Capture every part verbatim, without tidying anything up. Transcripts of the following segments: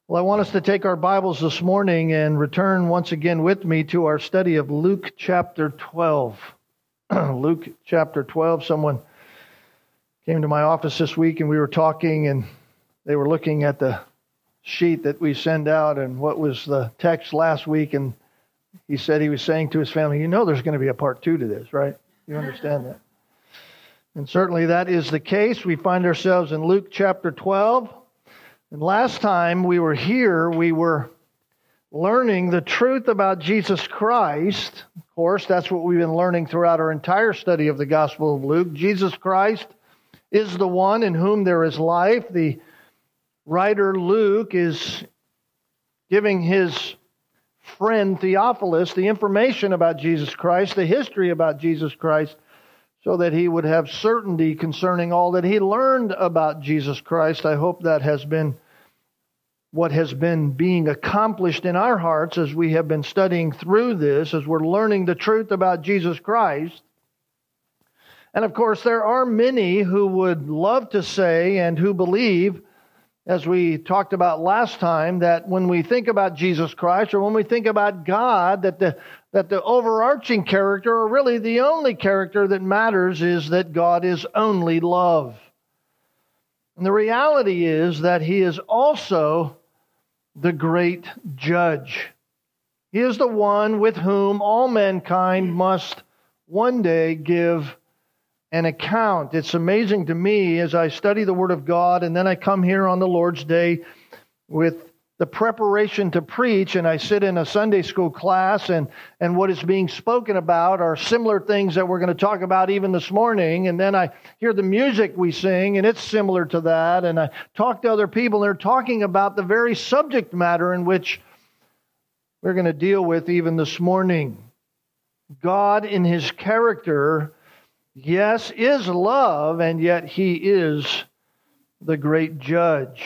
Well, I want us to take our Bibles this morning and return once again with me to our study of Luke chapter twelve. Luke chapter twelve. Someone came to my office this week and we were talking and they were looking at the sheet that we send out and what was the text last week, and he said he was saying to his family, you know there's going to be a part two to this, right? You understand that? And certainly that is the case. We find ourselves in Luke chapter twelve. And last time we were here, we were learning the truth about Jesus Christ. Of course, that's what we've been learning throughout our entire study of the Gospel of Luke. Jesus Christ is the one in whom there is life. The writer Luke is giving his friend Theophilus the information about Jesus Christ, the history about Jesus Christ, so that he would have certainty concerning all that he learned about Jesus Christ. I hope that has been what has been being accomplished in our hearts as we have been studying through this, as we're learning the truth about Jesus Christ. And of course, there are many who would love to say and who believe, as we talked about last time, that when we think about Jesus Christ or when we think about God, that the that the overarching character, or really the only character that matters, is that God is only love. And the reality is that He is also the great judge. He is the one with whom all mankind must one day give an account. It's amazing to me as I study the Word of God and then I come here on the Lord's Day with the preparation to preach, and I sit in a Sunday school class, and, and what is being spoken about are similar things that we're going to talk about even this morning. And then I hear the music we sing, and it's similar to that. And I talk to other people, and they're talking about the very subject matter in which we're going to deal with even this morning. God in His character, yes, is love, and yet He is the great judge.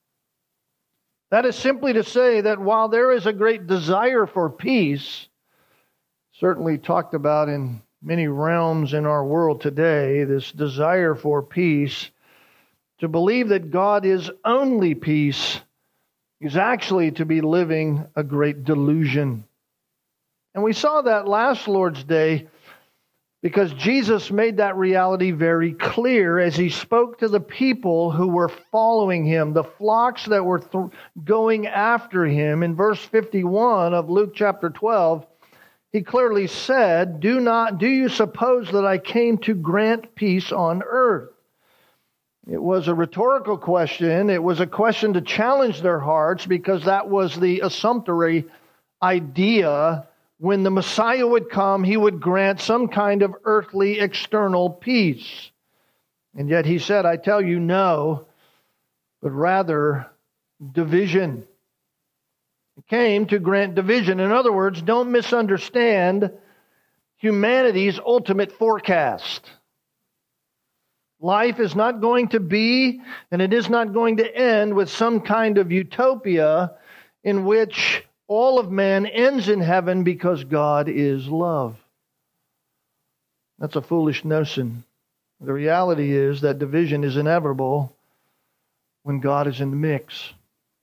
That is simply to say that while there is a great desire for peace, certainly talked about in many realms in our world today, this desire for peace, to believe that God is only peace is actually to be living a great delusion. And we saw that last Lord's Day because Jesus made that reality very clear as He spoke to the people who were following Him, the flocks that were th- going after Him. In verse fifty-one of Luke chapter twelve, He clearly said, "Do not, do you suppose that I came to grant peace on earth?" It was a rhetorical question. It was a question to challenge their hearts because that was the assumptory idea. When the Messiah would come, He would grant some kind of earthly external peace. And yet He said, I tell you, no, but rather division. He came to grant division. In other words, don't misunderstand humanity's ultimate forecast. Life is not going to be, and it is not going to end with some kind of utopia in which all of man ends in heaven because God is love. That's a foolish notion. The reality is that division is inevitable when God is in the mix.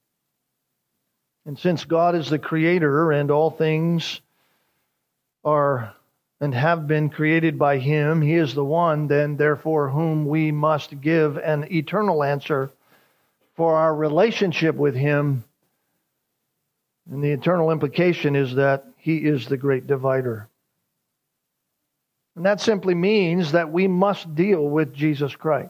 And since God is the creator and all things are and have been created by Him, He is the one then therefore whom we must give an eternal answer for our relationship with Him. And the eternal implication is that He is the great divider. And that simply means that we must deal with Jesus Christ.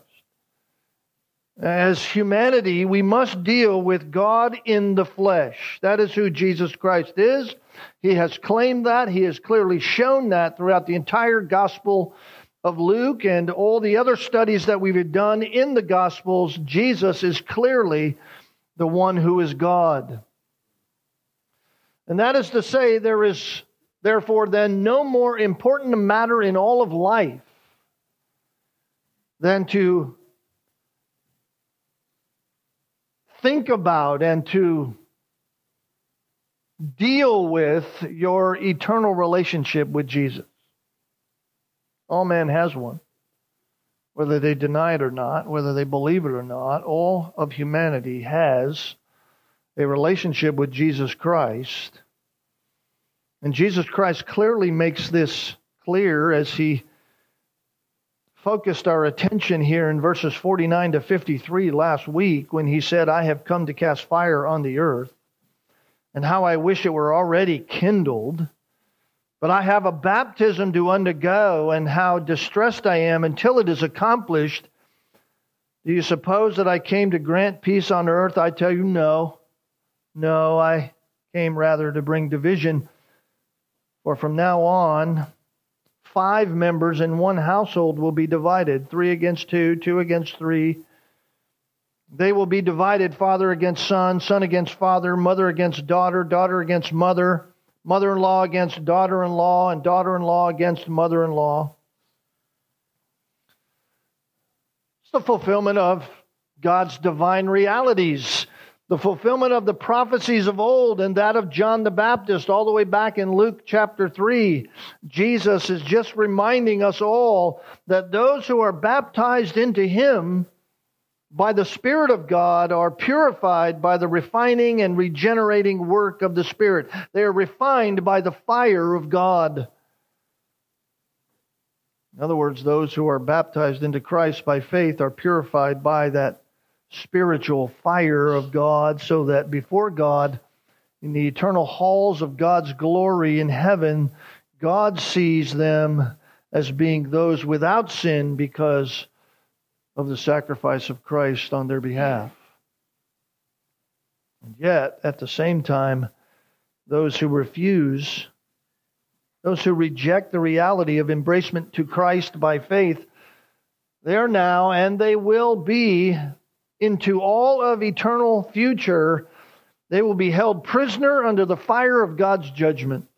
As humanity, we must deal with God in the flesh. That is who Jesus Christ is. He has claimed that. He has clearly shown that throughout the entire Gospel of Luke and all the other studies that we've done in the Gospels. Jesus is clearly the one who is God. And that is to say, there is therefore then no more important matter in all of life than to think about and to deal with your eternal relationship with Jesus. All man has one. Whether they deny it or not, whether they believe it or not, all of humanity has a relationship with Jesus Christ. And Jesus Christ clearly makes this clear as he focused our attention here in verses forty-nine to fifty-three last week when he said, I have come to cast fire on the earth, and how I wish it were already kindled. But I have a baptism to undergo, and how distressed I am until it is accomplished. Do you suppose that I came to grant peace on earth? I tell you, no. No, I came rather to bring division. For from now on, five members in one household will be divided, three against two, two against three. They will be divided, father against son, son against father, mother against daughter, daughter against mother, mother-in-law against daughter-in-law, and daughter-in-law against mother-in-law. It's the fulfillment of God's divine realities. The fulfillment of the prophecies of old and that of John the Baptist all the way back in Luke chapter three. Jesus is just reminding us all that those who are baptized into Him by the Spirit of God are purified by the refining and regenerating work of the Spirit. They are refined by the fire of God. In other words, those who are baptized into Christ by faith are purified by that spiritual fire of God, so that before God, in the eternal halls of God's glory in heaven, God sees them as being those without sin because of the sacrifice of Christ on their behalf. And yet, at the same time, those who refuse, those who reject the reality of embracement to Christ by faith, they are now and they will be into all of eternal future, they will be held prisoner under the fire of God's judgment,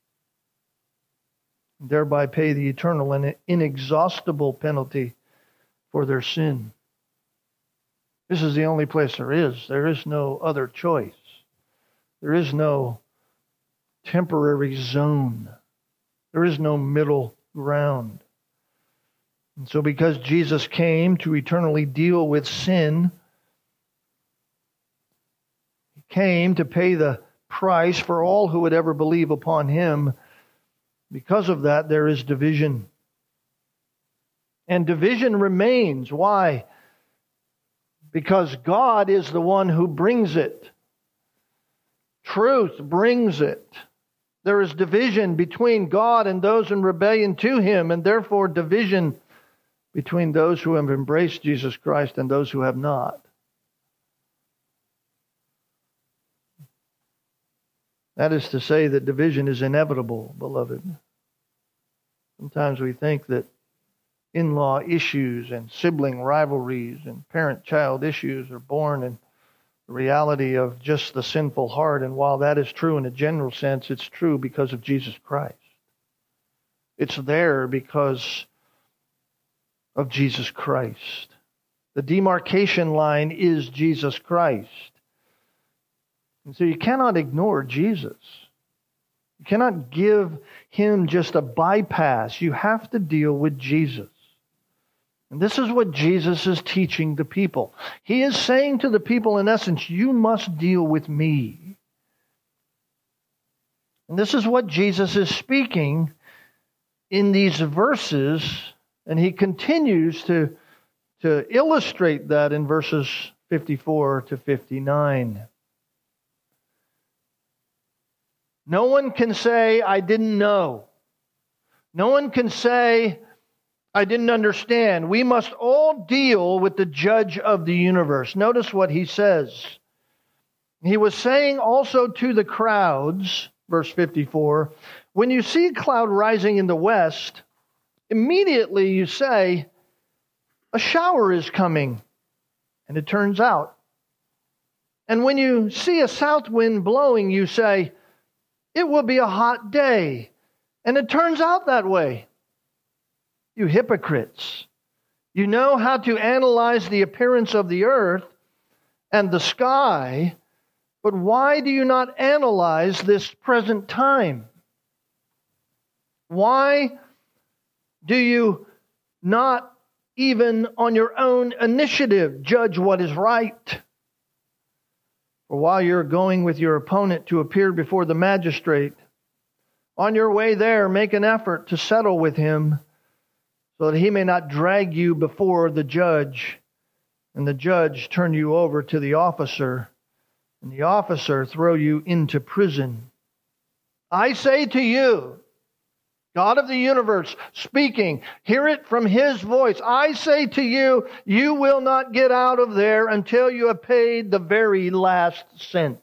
thereby pay the eternal and inexhaustible penalty for their sin. This is the only place there is. There is no other choice. There is no temporary zone. There is no middle ground. And so because Jesus came to eternally deal with sin, He came to pay the price for all who would ever believe upon Him. Because of that, there is division. And division remains. Why? Because God is the one who brings it. Truth brings it. There is division between God and those in rebellion to Him, and therefore division between those who have embraced Jesus Christ and those who have not. That is to say that division is inevitable, beloved. Sometimes we think that in-law issues and sibling rivalries and parent-child issues are born in the reality of just the sinful heart. And while that is true in a general sense, it's true because of Jesus Christ. It's there because of Jesus Christ. The demarcation line is Jesus Christ. And so you cannot ignore Jesus. You cannot give Him just a bypass. You have to deal with Jesus. And this is what Jesus is teaching the people. He is saying to the people, in essence, you must deal with me. And this is what Jesus is speaking in these verses. And He continues to, to illustrate that in verses fifty-four to fifty-nine. No one can say, I didn't know. No one can say, I didn't understand. We must all deal with the judge of the universe. Notice what He says. He was saying also to the crowds, verse fifty-four, when you see a cloud rising in the west, immediately you say, a shower is coming. And it turns out. And when you see a south wind blowing, you say, it will be a hot day. And it turns out that way. You hypocrites. You know how to analyze the appearance of the earth and the sky, but why do you not analyze this present time? Why do you not, even on your own initiative, judge what is right? For while you're going with your opponent to appear before the magistrate, on your way there, make an effort to settle with him so that he may not drag you before the judge, and the judge turn you over to the officer, and the officer throw you into prison. I say to you, God of the universe speaking, hear it from His voice. I say to you, you will not get out of there until you have paid the very last cent.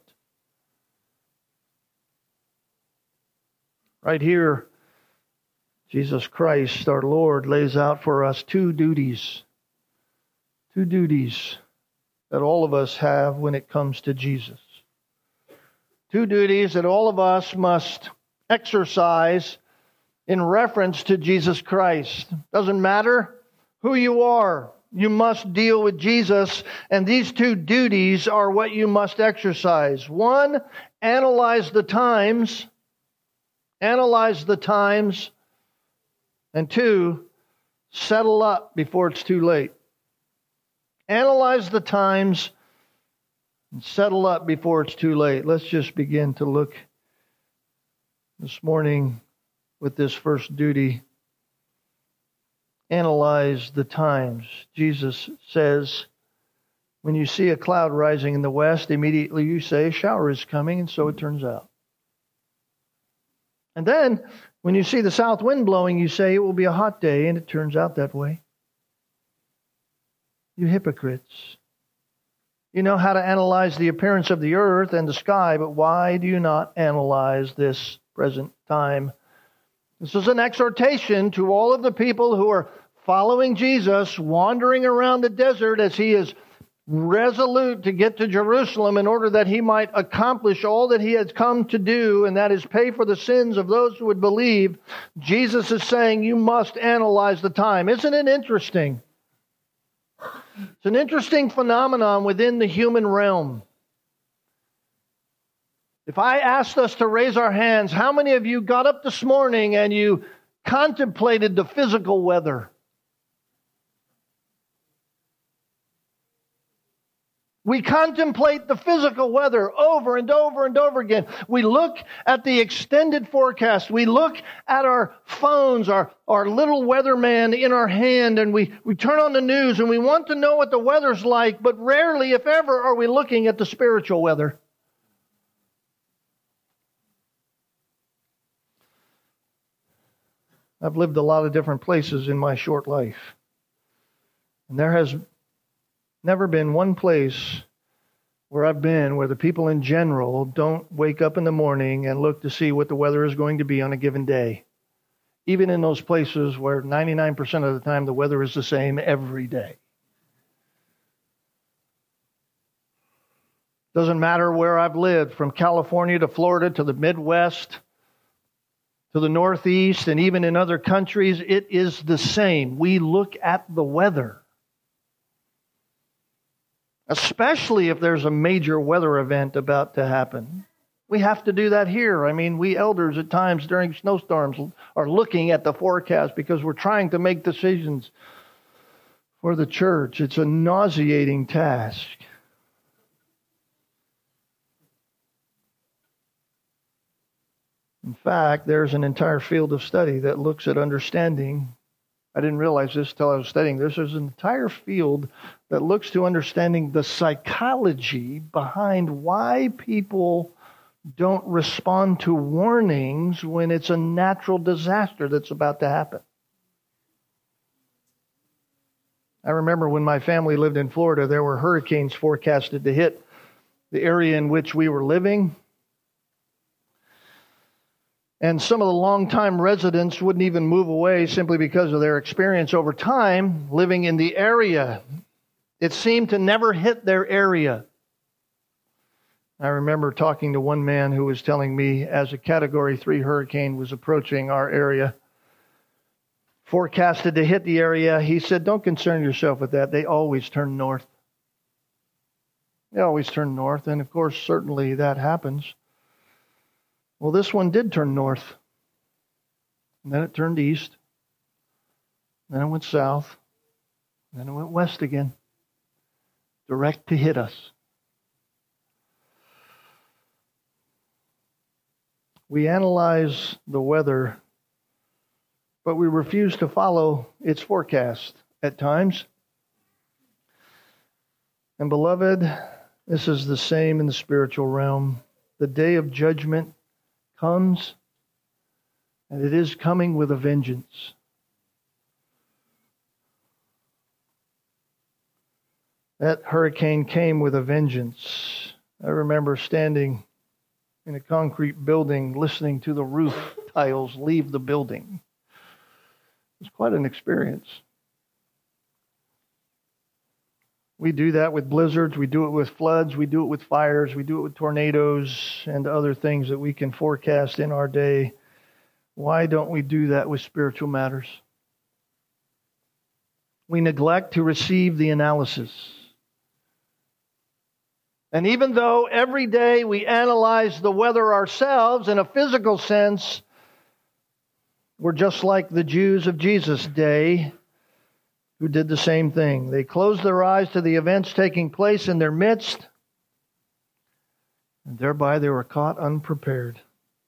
Right here, Jesus Christ, our Lord, lays out for us two duties. Two duties that all of us have when it comes to Jesus. Two duties that all of us must exercise in reference to Jesus Christ. Doesn't matter who you are, you must deal with Jesus, and these two duties are what you must exercise. One, analyze the times. Analyze the times. And two, settle up before it's too late. Analyze the times and settle up before it's too late. Let's just begin to look this morning with this first duty. Analyze the times. Jesus says, when you see a cloud rising in the west, immediately you say, a shower is coming, and so it turns out. And then, when you see the south wind blowing, you say, it will be a hot day, and it turns out that way. You hypocrites. You know how to analyze the appearance of the earth and the sky, but why do you not analyze this present time? This is an exhortation to all of the people who are following Jesus, wandering around the desert as He is resolute to get to Jerusalem in order that He might accomplish all that He has come to do, and that is pay for the sins of those who would believe. Jesus is saying you must analyze the time. Isn't it interesting? It's an interesting phenomenon within the human realm. If I asked us to raise our hands, how many of you got up this morning and you contemplated the physical weather? We contemplate the physical weather over and over and over again. We look at the extended forecast. We look at our phones, our, our little weatherman in our hand, and we, we turn on the news and we want to know what the weather's like, but rarely, if ever, are we looking at the spiritual weather. I've lived a lot of different places in my short life. And there has never been one place where I've been where the people in general don't wake up in the morning and look to see what the weather is going to be on a given day. Even in those places where ninety-nine percent of the time the weather is the same every day. Doesn't matter where I've lived, from California to Florida to the Midwest to the Northeast, and even in other countries, it is the same. We look at the weather. Especially if there's a major weather event about to happen. We have to do that here. I mean, we elders at times during snowstorms are looking at the forecast because we're trying to make decisions for the church. It's a nauseating task. In fact, there's an entire field of study that looks at understanding. I didn't realize this until I was studying this. There's an entire field that looks to understanding the psychology behind why people don't respond to warnings when it's a natural disaster that's about to happen. I remember when my family lived in Florida, there were hurricanes forecasted to hit the area in which we were living. And some of the longtime residents wouldn't even move away simply because of their experience over time living in the area. It seemed to never hit their area. I remember talking to one man who was telling me as a Category three hurricane was approaching our area, forecasted to hit the area, he said, don't concern yourself with that. They always turn north. They always turn north. And of course, certainly that happens. Well, this one did turn north. And then it turned east. Then it went south. Then it went west again. Direct to hit us. We analyze the weather, but we refuse to follow its forecast at times. And beloved, this is the same in the spiritual realm. The day of judgment comes, and it is coming with a vengeance. That hurricane came with a vengeance. I remember standing in a concrete building, listening to the roof tiles leave the building. It was quite an experience. We do that with blizzards, we do it with floods, we do it with fires, we do it with tornadoes and other things that we can forecast in our day. Why don't we do that with spiritual matters? We neglect to receive the analysis. And even though every day we analyze the weather ourselves in a physical sense, we're just like the Jews of Jesus' day who did the same thing. They closed their eyes to the events taking place in their midst, and thereby they were caught unprepared.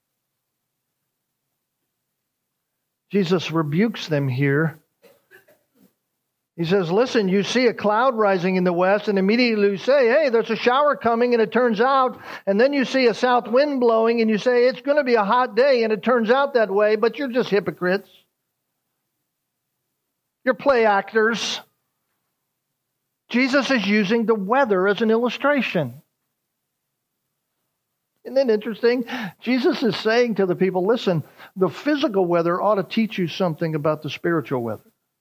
Jesus rebukes them here. He says, listen, you see a cloud rising in the west, and immediately you say, hey, there's a shower coming, and it turns out, and then you see a south wind blowing, and you say, it's going to be a hot day, and it turns out that way, but you're just hypocrites. You're play actors. Jesus is using the weather as an illustration. Isn't that interesting? Jesus is saying to the people, listen, the physical weather ought to teach you something about the spiritual weather.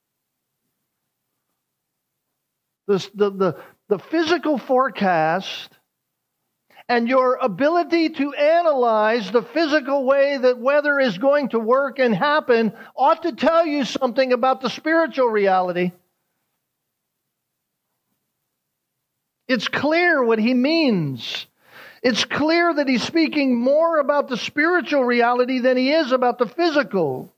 The, the, the, the physical forecast and your ability to analyze the physical way that weather is going to work and happen ought to tell you something about the spiritual reality. It's clear what he means. It's clear that he's speaking more about the spiritual reality than he is about the physical.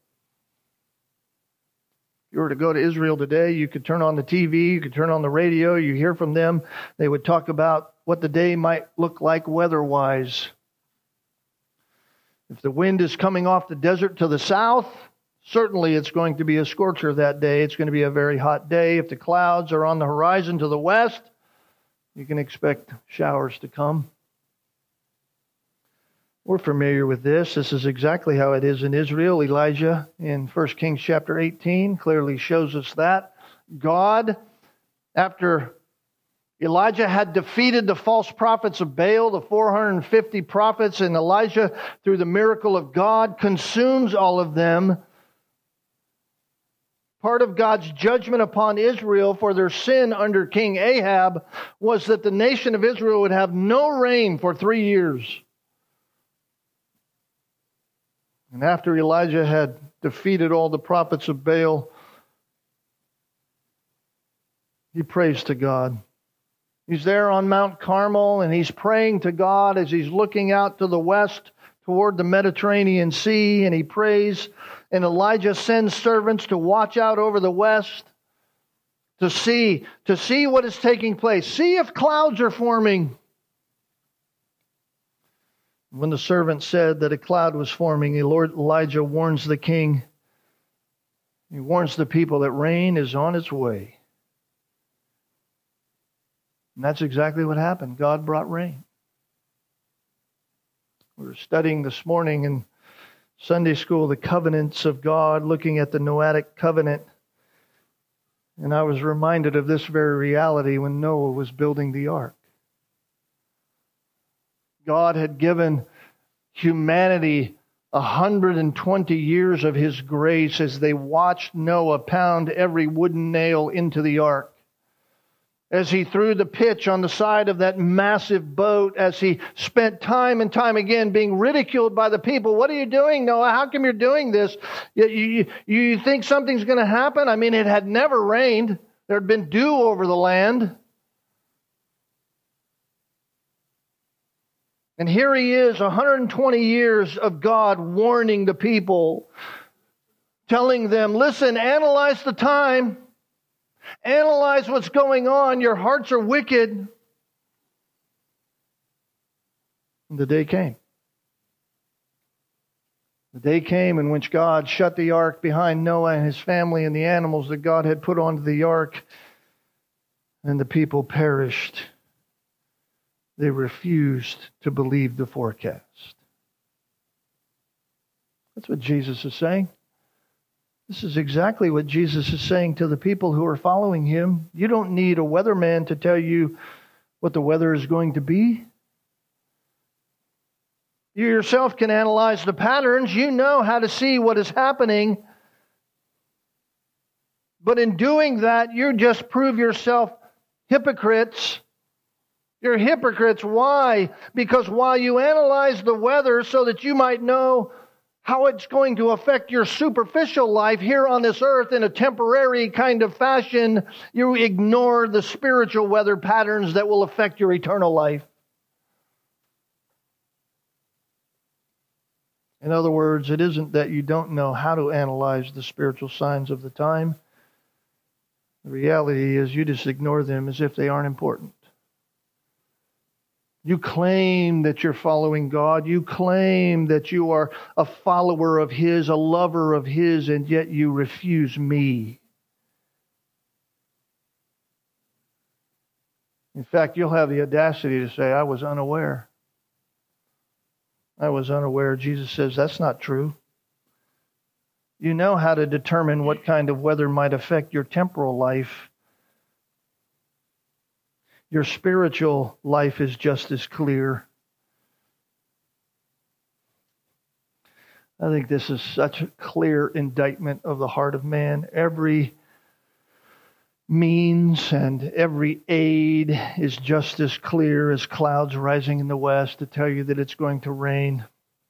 If you were to go to Israel today, you could turn on the T V, you could turn on the radio, you hear from them. They would talk about what the day might look like weather-wise. If the wind is coming off the desert to the south, certainly it's going to be a scorcher that day. It's going to be a very hot day. If the clouds are on the horizon to the west, you can expect showers to come. We're familiar with this. This is exactly how it is in Israel. Elijah in First Kings chapter eighteen clearly shows us that. God, after Elijah had defeated the false prophets of Baal, the four hundred fifty prophets, and Elijah, through the miracle of God, consumes all of them. Part of God's judgment upon Israel for their sin under King Ahab was that the nation of Israel would have no rain for three years. And after Elijah had defeated all the prophets of Baal, he prays to God. He's there on Mount Carmel, and he's praying to God as he's looking out to the west toward the Mediterranean Sea, and he prays, and Elijah sends servants to watch out over the west to see, to see what is taking place. See if clouds are forming. When the servant said that a cloud was forming, Lord Elijah warns the king. He warns the people that rain is on its way. And that's exactly what happened. God brought rain. We were studying this morning in Sunday school the covenants of God, looking at the Noahic covenant. And I was reminded of this very reality when Noah was building the ark. God had given humanity one hundred twenty years of His grace as they watched Noah pound every wooden nail into the ark. As he threw the pitch on the side of that massive boat, as he spent time and time again being ridiculed by the people. What are you doing, Noah? How come you're doing this? You, you, you think something's going to happen? I mean, it had never rained. There had been dew over the land. And here he is, one hundred twenty years of God warning the people, telling them, listen, analyze the time. Analyze what's going on. Your hearts are wicked. And the day came. The day came in which God shut the ark behind Noah and his family and the animals that God had put onto the ark, and the people perished. They refused to believe the forecast. That's what Jesus is saying. This is exactly what Jesus is saying to the people who are following him. You don't need a weatherman to tell you what the weather is going to be. You yourself can analyze the patterns. You know how to see what is happening. But in doing that, you just prove yourself hypocrites. You're hypocrites. Why? Because while you analyze the weather so that you might know how it's going to affect your superficial life here on this earth in a temporary kind of fashion, you ignore the spiritual weather patterns that will affect your eternal life. In other words, it isn't that you don't know how to analyze the spiritual signs of the time. The reality is you just ignore them as if they aren't important. You claim that you're following God. You claim that you are a follower of His, a lover of His, and yet you refuse me. In fact, you'll have the audacity to say, I was unaware. I was unaware. Jesus says, that's not true. You know how to determine what kind of weather might affect your temporal life. Your spiritual life is just as clear. I think this is such a clear indictment of the heart of man. Every means and every aid is just as clear as clouds rising in the west to tell you that it's going to rain.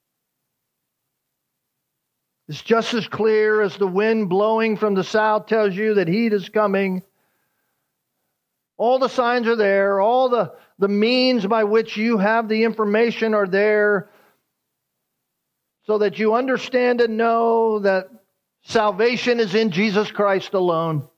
It's just as clear as the wind blowing from the south tells you that heat is coming. All the signs are there. All the, the means by which you have the information are there so that you understand and know that salvation is in Jesus Christ alone.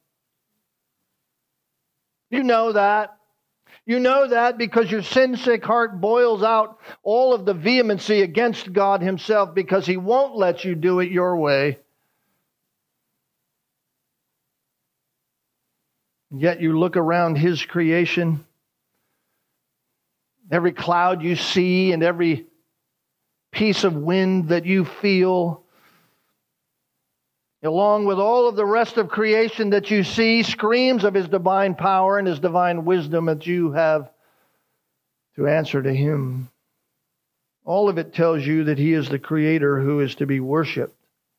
You know that. You know that because your sin-sick heart boils out all of the vehemency against God Himself because He won't let you do it your way. Yet you look around His creation, every cloud you see and every piece of wind that you feel, along with all of the rest of creation that you see, screams of His divine power and His divine wisdom that you have to answer to Him. All of it tells you that He is the Creator who is to be worshipped.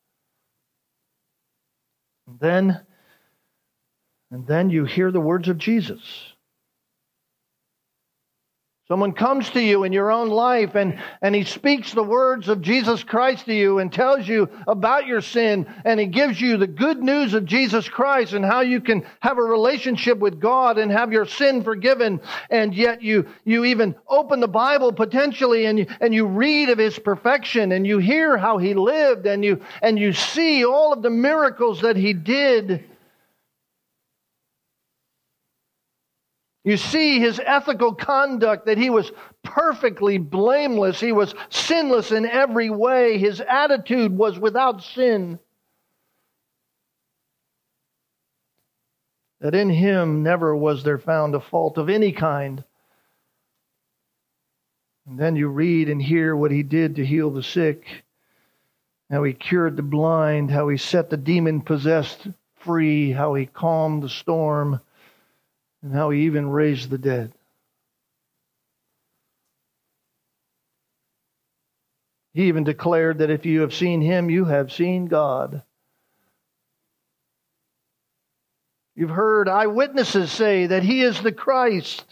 And then And then you hear the words of Jesus. Someone comes to you in your own life and, and he speaks the words of Jesus Christ to you and tells you about your sin, and he gives you the good news of Jesus Christ and how you can have a relationship with God and have your sin forgiven. And yet you, you even open the Bible potentially and you, and you read of His perfection and you hear how He lived and you, and you see all of the miracles that He did. You see His ethical conduct, that He was perfectly blameless. He was sinless in every way. His attitude was without sin. That in Him never was there found a fault of any kind. And then you read and hear what He did to heal the sick, how He cured the blind, how He set the demon-possessed free, how He calmed the storm, and how He even raised the dead. He even declared that if you have seen Him, you have seen God. You've heard eyewitnesses say that He is the Christ.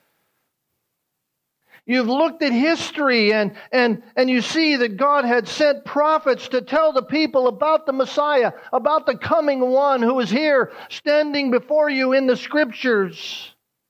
You've looked at history and, and, and you see that God had sent prophets to tell the people about the Messiah, about the coming one who is here standing before you in the Scriptures.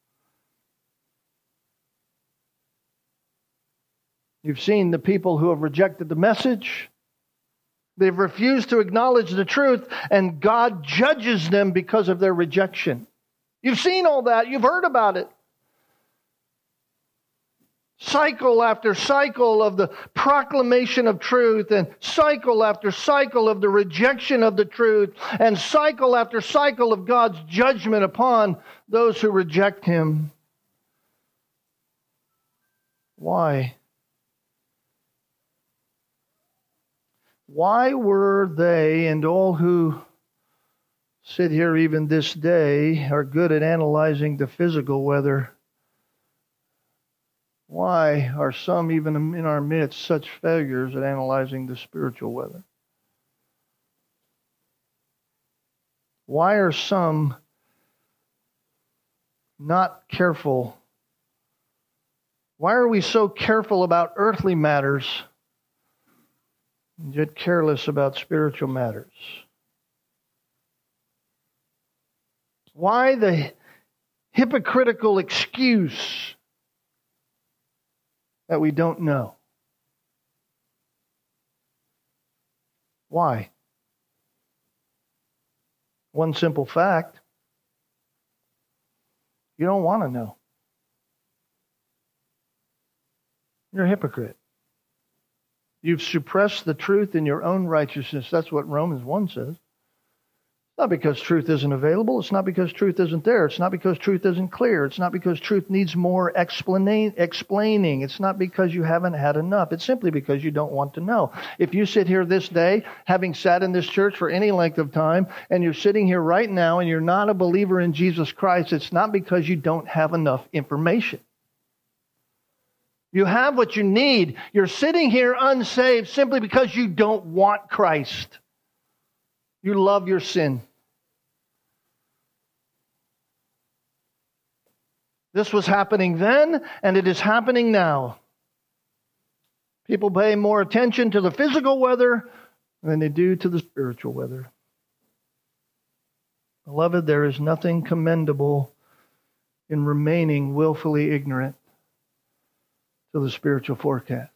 You've seen the people who have rejected the message. They've refused to acknowledge the truth, and God judges them because of their rejection. You've seen all that. You've heard about it. Cycle after cycle of the proclamation of truth, and cycle after cycle of the rejection of the truth, and cycle after cycle of God's judgment upon those who reject Him. Why? Why were they, and all who sit here even this day are good at analyzing the physical weather, why are some even in our midst such failures at analyzing the spiritual weather? Why are some not careful? Why are we so careful about earthly matters and yet careless about spiritual matters? Why the hypocritical excuse that we don't know? Why? One simple fact: you don't want to know. You're a hypocrite. You've suppressed the truth in your own righteousness. That's what Romans one says. It's not because truth isn't available. It's not because truth isn't there. It's not because truth isn't clear. It's not because truth needs more explana- explaining. It's not because you haven't had enough. It's simply because you don't want to know. If you sit here this day, having sat in this church for any length of time, and you're sitting here right now and you're not a believer in Jesus Christ, it's not because you don't have enough information. You have what you need. You're sitting here unsaved simply because you don't want Christ. You love your sin. This was happening then, and it is happening now. People pay more attention to the physical weather than they do to the spiritual weather. Beloved, there is nothing commendable in remaining willfully ignorant to the spiritual forecast.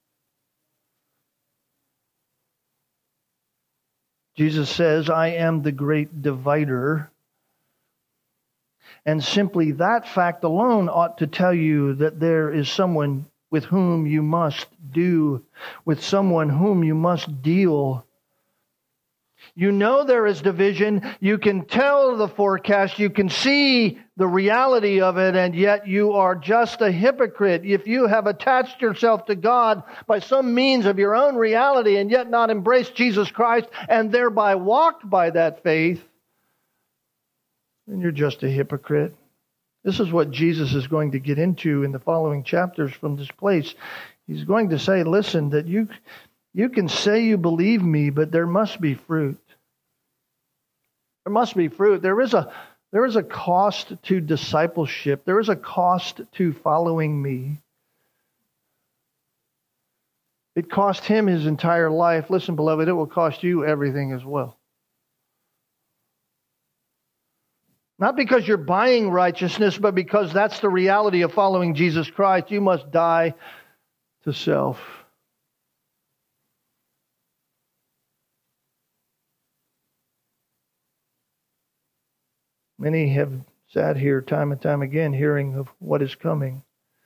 Jesus says, I am the great divider. And simply that fact alone ought to tell you that there is someone with whom you must do, with someone whom you must deal. You know there is division. You can tell the forecast. You can see the reality of it, and yet you are just a hypocrite. If you have attached yourself to God by some means of your own reality and yet not embraced Jesus Christ and thereby walked by that faith, then you're just a hypocrite. This is what Jesus is going to get into in the following chapters from this place. He's going to say, listen, that you... You can say you believe me, but there must be fruit. There must be fruit. There is a, there is a cost to discipleship. There is a cost to following me. It cost him his entire life. Listen, beloved, it will cost you everything as well. Not because you're buying righteousness, but because that's the reality of following Jesus Christ. You must die to self. Many have sat here time and time again hearing of what is coming.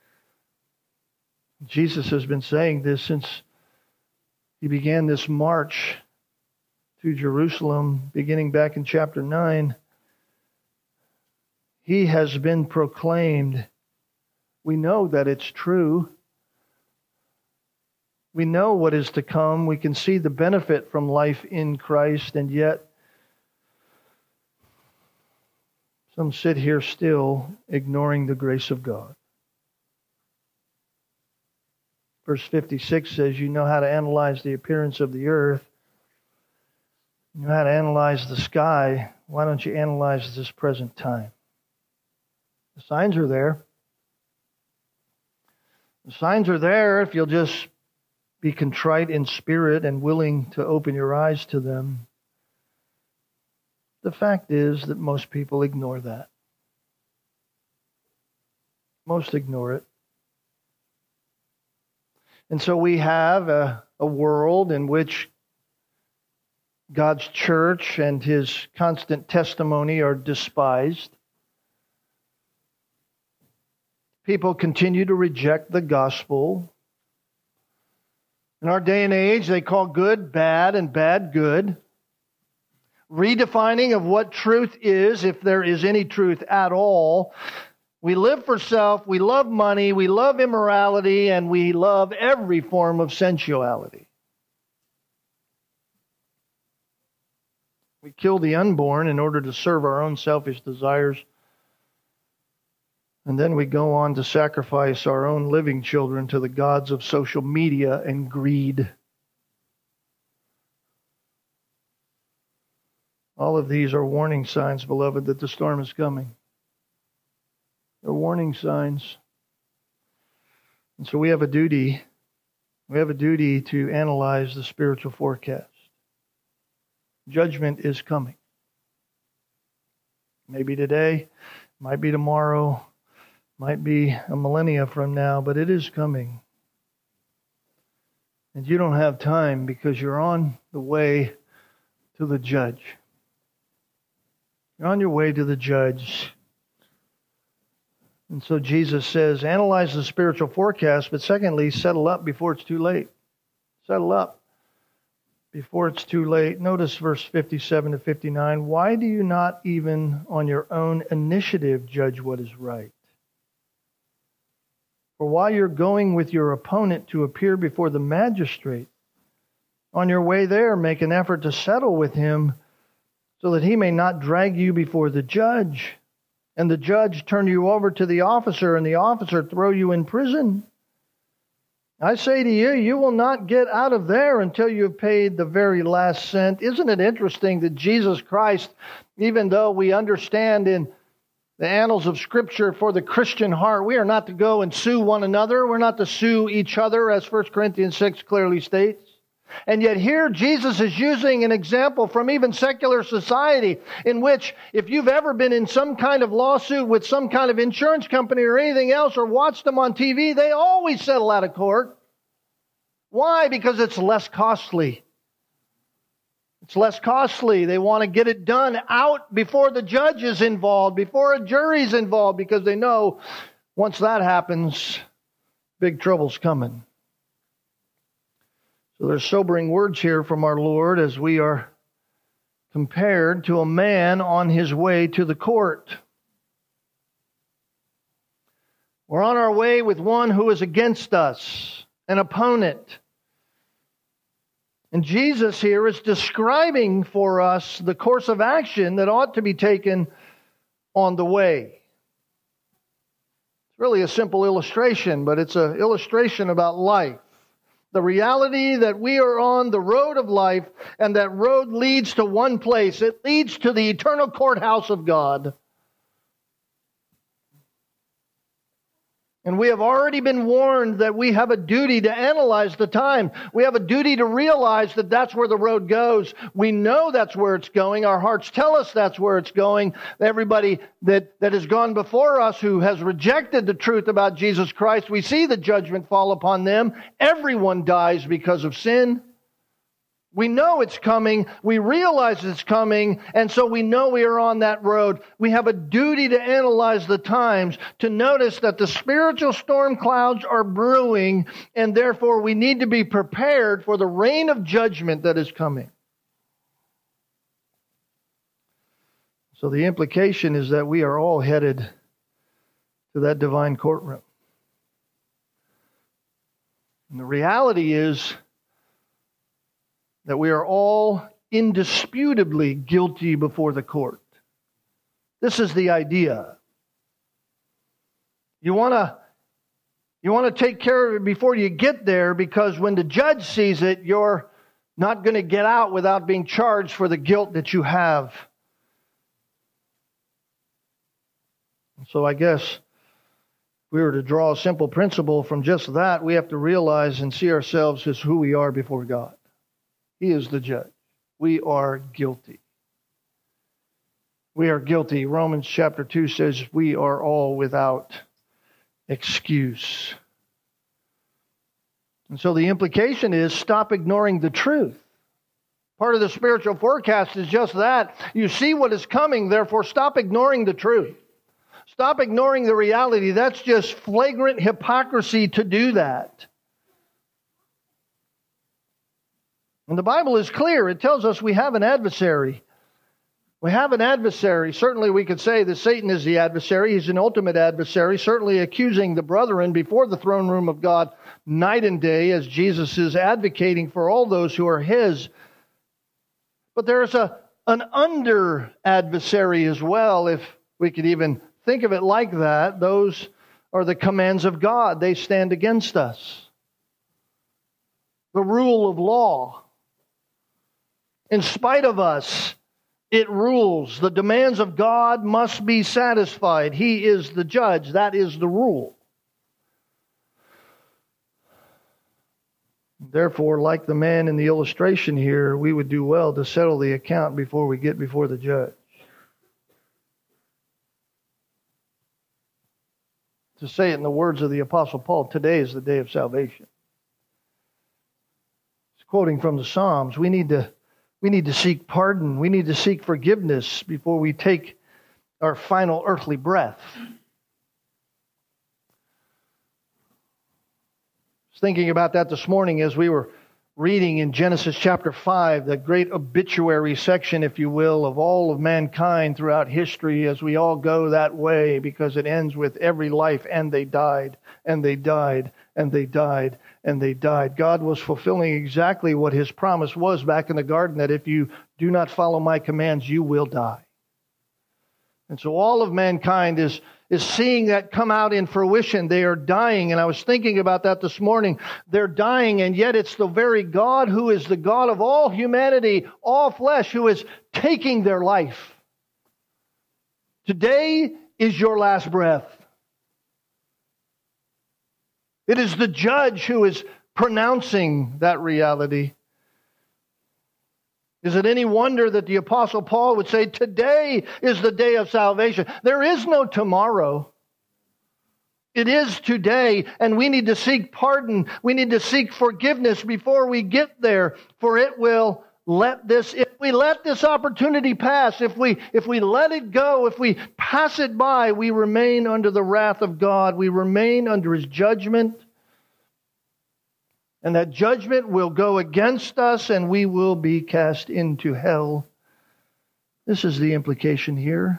Jesus has been saying this since he began this march to Jerusalem, beginning back in chapter nine. He has been proclaimed. We know that it's true. We know what is to come. We can see the benefit from life in Christ, and yet some sit here still ignoring the grace of God. Verse fifty-six says, you know how to analyze the appearance of the earth. You know how to analyze the sky. Why don't you analyze this present time? The signs are there. The signs are there if you'll just be contrite in spirit and willing to open your eyes to them. The fact is that most people ignore that. Most ignore it. And so we have a, a world in which God's church and His constant testimony are despised. people continue to reject the gospel. In our day and age, they call good bad and bad good. Redefining of what truth is, if there is any truth at all. We live for self, we love money, we love immorality, and we love every form of sensuality. We kill the unborn in order to serve our own selfish desires. And then we go on to sacrifice our own living children to the gods of social media and greed. All of these are warning signs, beloved, that the storm is coming. They're warning signs. And so we have a duty. We have a duty to analyze the spiritual forecast. Judgment is coming. Maybe today, might be tomorrow, might be a millennia from now, but it is coming. And you don't have time because you're on the way to the judge. You're on your way to the judge. And so Jesus says, analyze the spiritual forecast, but secondly, settle up before it's too late. Settle up before it's too late. Notice verse fifty-seven to fifty-nine. Why do you not even on your own initiative judge what is right? For while you're going with your opponent to appear before the magistrate, on your way there, make an effort to settle with him so that he may not drag you before the judge, and the judge turn you over to the officer, and the officer throw you in prison. I say to you, you will not get out of there until you have paid the very last cent. Isn't it interesting that Jesus Christ, even though we understand in the annals of Scripture for the Christian heart, we are not to go and sue one another. We're not to sue each other, as First Corinthians six clearly states. And yet here Jesus is using an example from even secular society in which if you've ever been in some kind of lawsuit with some kind of insurance company or anything else or watched them on T V, they always settle out of court. Why? Because it's less costly. It's less costly. They want to get it done out before the judge is involved, before a jury's involved, because they know once that happens, big trouble's coming. So there's sobering words here from our Lord as we are compared to a man on his way to the court. We're on our way with one who is against us, an opponent. And Jesus here is describing for us the course of action that ought to be taken on the way. It's really a simple illustration, but it's an illustration about life. The reality that we are on the road of life, and that road leads to one place. It leads to the eternal courthouse of God. And we have already been warned that we have a duty to analyze the time. We have a duty to realize that that's where the road goes. We know that's where it's going. Our hearts tell us that's where it's going. Everybody that, that has gone before us who has rejected the truth about Jesus Christ, we see the judgment fall upon them. Everyone dies because of sin. We know it's coming. We realize it's coming. And so we know we are on that road. We have a duty to analyze the times, to notice that the spiritual storm clouds are brewing, and therefore we need to be prepared for the rain of judgment that is coming. So the implication is that we are all headed to that divine courtroom. And the reality is that we are all indisputably guilty before the court. This is the idea. You want to you want to take care of it before you get there, because when the judge sees it, you're not going to get out without being charged for the guilt that you have. So I guess if we were to draw a simple principle from just that, we have to realize and see ourselves as who we are before God. He is the judge. We are guilty. We are guilty. Romans chapter two says we are all without excuse. And so the implication is stop ignoring the truth. Part of the spiritual forecast is just that. You see what is coming, therefore stop ignoring the truth. Stop ignoring the reality. That's just flagrant hypocrisy to do that. And the Bible is clear. It tells us we have an adversary. We have an adversary. Certainly we could say that Satan is the adversary. He's an ultimate adversary, certainly accusing the brethren before the throne room of God night and day, as Jesus is advocating for all those who are His. But there's a an under adversary as well, if we could even think of it like that. Those are the commands of God. They stand against us. The rule of law. In spite of us, it rules. The demands of God must be satisfied. He is the judge. That is the rule. Therefore, like the man in the illustration here, we would do well to settle the account before we get before the judge. To say it in the words of the Apostle Paul, today is the day of salvation. He's quoting from the Psalms. We need to, we need to seek pardon. We need to seek forgiveness before we take our final earthly breath. I was thinking about that this morning as we were reading in Genesis chapter five, the great obituary section, if you will, of all of mankind throughout history, as we all go that way, because it ends with every life, and they died, and they died, and they died, and they died. God was fulfilling exactly what His promise was back in the garden, that if you do not follow my commands, you will die. And so all of mankind is is seeing that come out in fruition. They are dying. And I was thinking about that this morning. They're dying, and yet it's the very God who is the God of all humanity, all flesh, who is taking their life. Today is your last breath. It is the judge who is pronouncing that reality. Is it any wonder that the Apostle Paul would say, today is the day of salvation? There is no tomorrow. It is today, and we need to seek pardon. We need to seek forgiveness before we get there, for it will let this, if we let this opportunity pass, if we, if we let it go, if we pass it by, we remain under the wrath of God. We remain under His judgment. And that judgment will go against us, and we will be cast into hell. This is the implication here.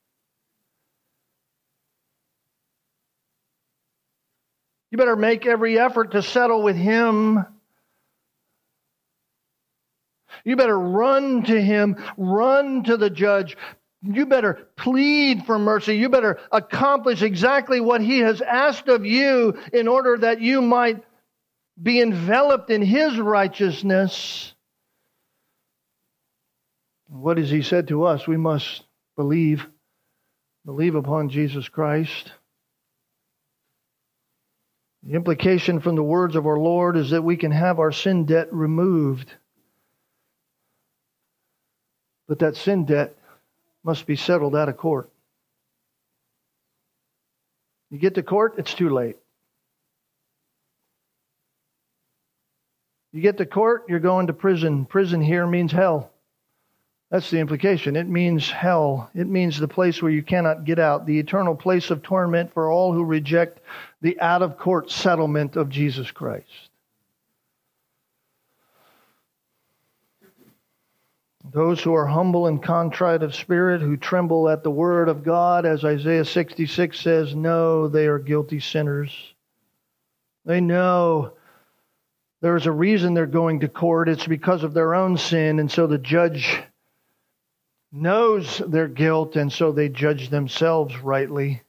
You better make every effort to settle with Him. You better run to Him, run to the judge. You better plead for mercy. You better accomplish exactly what He has asked of you in order that you might be enveloped in His righteousness. What has He said to us? We must believe. Believe upon Jesus Christ. The implication from the words of our Lord is that we can have our sin debt removed. But that sin debt must be settled out of court. You get to court, it's too late. You get to court, you're going to prison. Prison here means hell. That's the implication. It means hell. It means the place where you cannot get out, the eternal place of torment for all who reject the out-of-court settlement of Jesus Christ. Those who are humble and contrite of spirit, who tremble at the word of God, as Isaiah sixty-six says, know they are guilty sinners. They know there's a reason they're going to court. It's because of their own sin. And so the judge knows their guilt, and so they judge themselves rightly.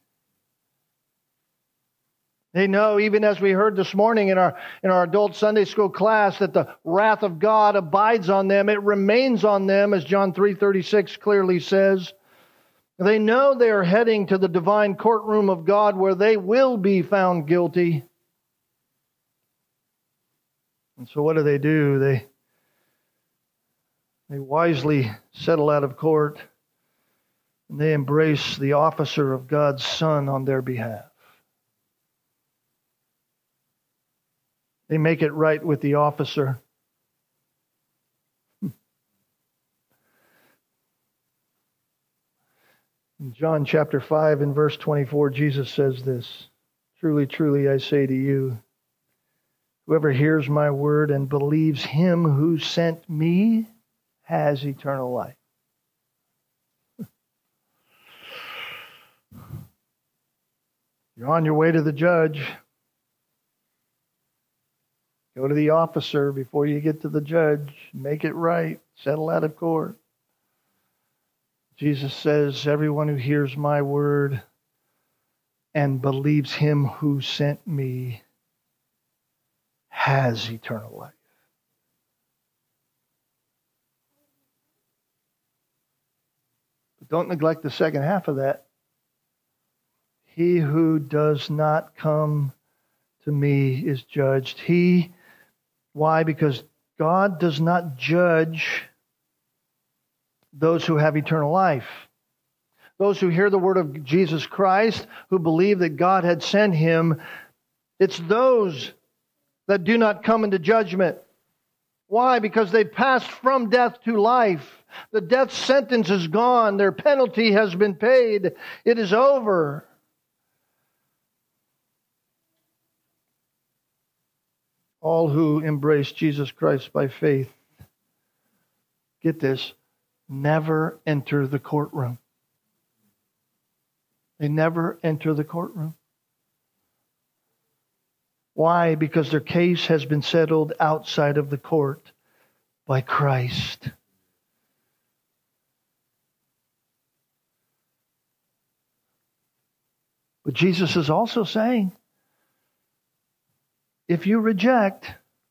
They know, even as we heard this morning in our in our adult Sunday school class, that the wrath of God abides on them. It remains on them, as John three thirty-six clearly says. They know they are heading to the divine courtroom of God, where they will be found guilty. And so what do they do? They, they wisely settle out of court, and they embrace the officer of God's Son on their behalf. They make it right with the officer. In John chapter five and verse twenty-four, Jesus says this, "Truly, truly, I say to you, whoever hears my word and believes him who sent me has eternal life." You're on your way to the judge. Go to the officer before you get to the judge. Make it right. Settle out of court. Jesus says, everyone who hears my word and believes him who sent me has eternal life. But don't neglect the second half of that. He who does not come to me is judged. He, why? Because God does not judge those who have eternal life. Those who hear the word of Jesus Christ, who believe that God had sent him, it's those that do not come into judgment. Why? Because they passed from death to life. The death sentence is gone. Their penalty has been paid. It is over. All who embrace Jesus Christ by faith, get this, never enter the courtroom. They never enter the courtroom. Why? Because their case has been settled outside of the court by Christ. But Jesus is also saying, if you reject,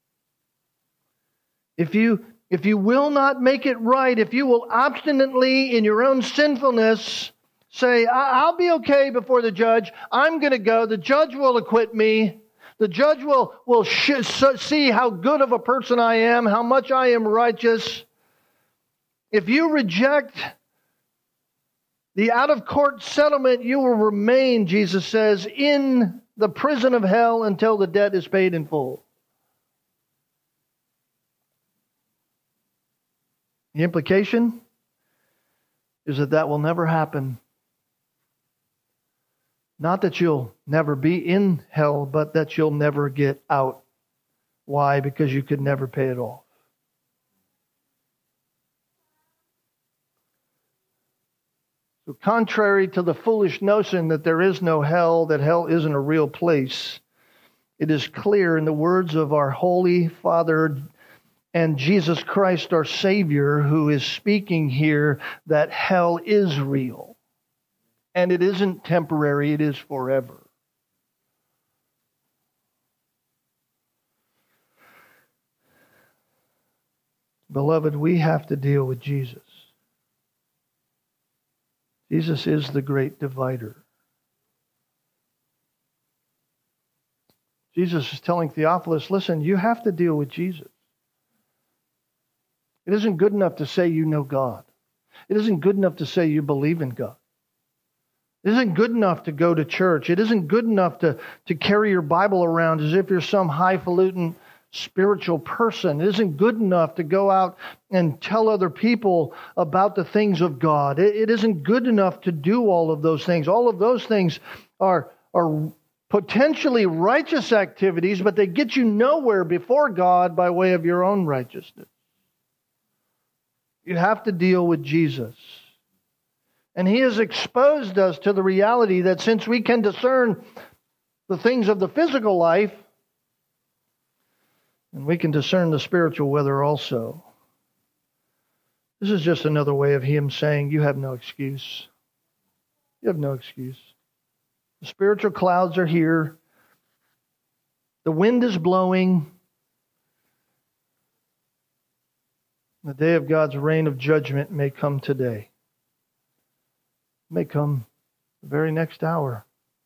if you if you will not make it right, if you will obstinately in your own sinfulness say, I'll be okay before the judge, I'm going to go, the judge will acquit me, the judge will, will sh- see how good of a person I am, how much I am righteous. If you reject the out-of-court settlement, you will remain, Jesus says, in the prison of hell until the debt is paid in full. The implication is that that will never happen. Not that you'll never be in hell, but that you'll never get out. Why? Because you could never pay it off. So contrary to the foolish notion that there is no hell, that hell isn't a real place, it is clear in the words of our Holy Father and Jesus Christ, our Savior, who is speaking here, that hell is real. And it isn't temporary, it is forever. Beloved, we have to deal with Jesus. Jesus is the great divider. Jesus is telling Theophilus, listen, you have to deal with Jesus. It isn't good enough to say you know God. It isn't good enough to say you believe in God. It isn't good enough to go to church. It isn't good enough to, to carry your Bible around as if you're some highfalutin spiritual person. It isn't good enough to go out and tell other people about the things of God. It, it isn't good enough to do all of those things. All of those things are, are potentially righteous activities, but they get you nowhere before God by way of your own righteousness. You have to deal with Jesus. And He has exposed us to the reality that since we can discern the things of the physical life, and we can discern the spiritual weather also. This is just another way of Him saying, you have no excuse. You have no excuse. The spiritual clouds are here. The wind is blowing. The day of God's reign of judgment may come today. It may come the very next hour.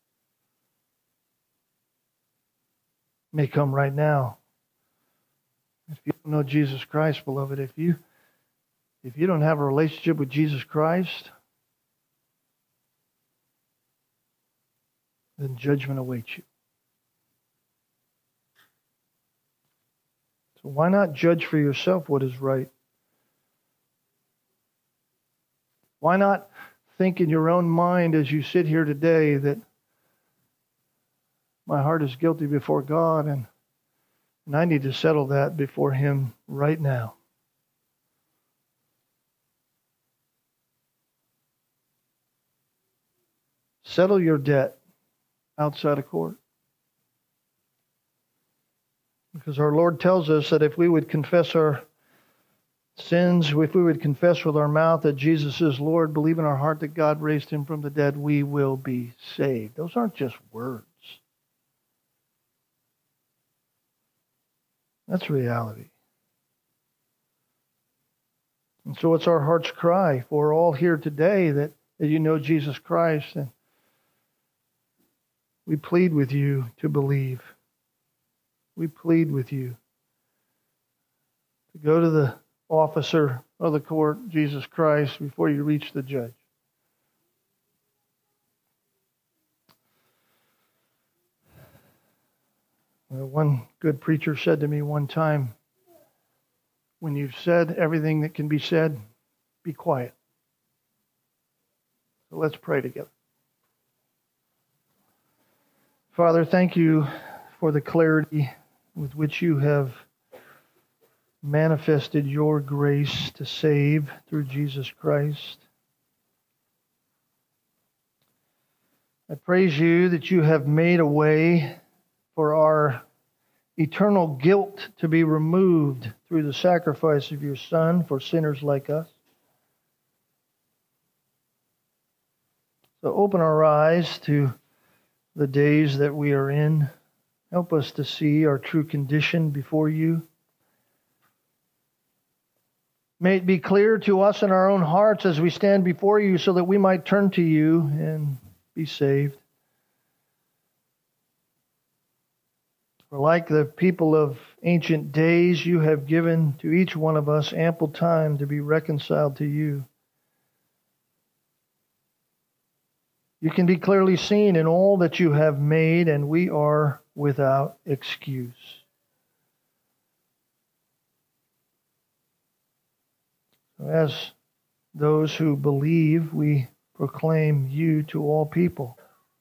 It may come right now. If you don't know Jesus Christ, beloved, if you if you don't have a relationship with Jesus Christ, then judgment awaits you. So why not judge for yourself what is right? Why not think in your own mind as you sit here today that my heart is guilty before God, and, and I need to settle that before Him right now. Settle your debt outside of court. Because our Lord tells us that if we would confess our sins, if we would confess with our mouth that Jesus is Lord, believe in our heart that God raised Him from the dead, we will be saved. Those aren't just words. That's reality. And so it's our heart's cry for all here today that, that you know Jesus Christ, and we plead with you to believe. We plead with you to go to the officer of the court, Jesus Christ, before you reach the judge. Well, one good preacher said to me one time, when you've said everything that can be said, be quiet. So let's pray together. Father, thank you for the clarity with which you have manifested your grace to save through Jesus Christ. I praise you that you have made a way for our eternal guilt to be removed through the sacrifice of your Son for sinners like us. So open our eyes to the days that we are in. Help us to see our true condition before you. May it be clear to us in our own hearts as we stand before you so that we might turn to you and be saved. For like the people of ancient days, you have given to each one of us ample time to be reconciled to you. You can be clearly seen in all that you have made, and we are without excuse. As those who believe, we proclaim you to all people.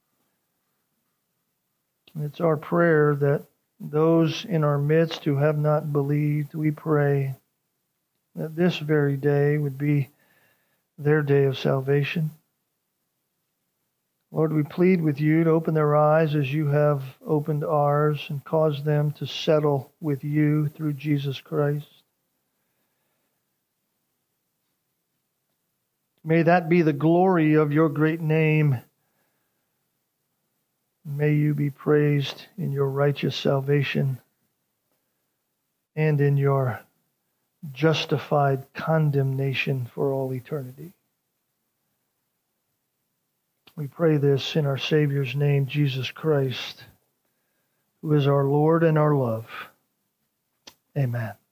And it's our prayer that those in our midst who have not believed, we pray that this very day would be their day of salvation. Lord, we plead with you to open their eyes as you have opened ours and cause them to settle with you through Jesus Christ. May that be the glory of your great name. May you be praised in your righteous salvation and in your justified condemnation for all eternity. We pray this in our Savior's name, Jesus Christ, who is our Lord and our love. Amen.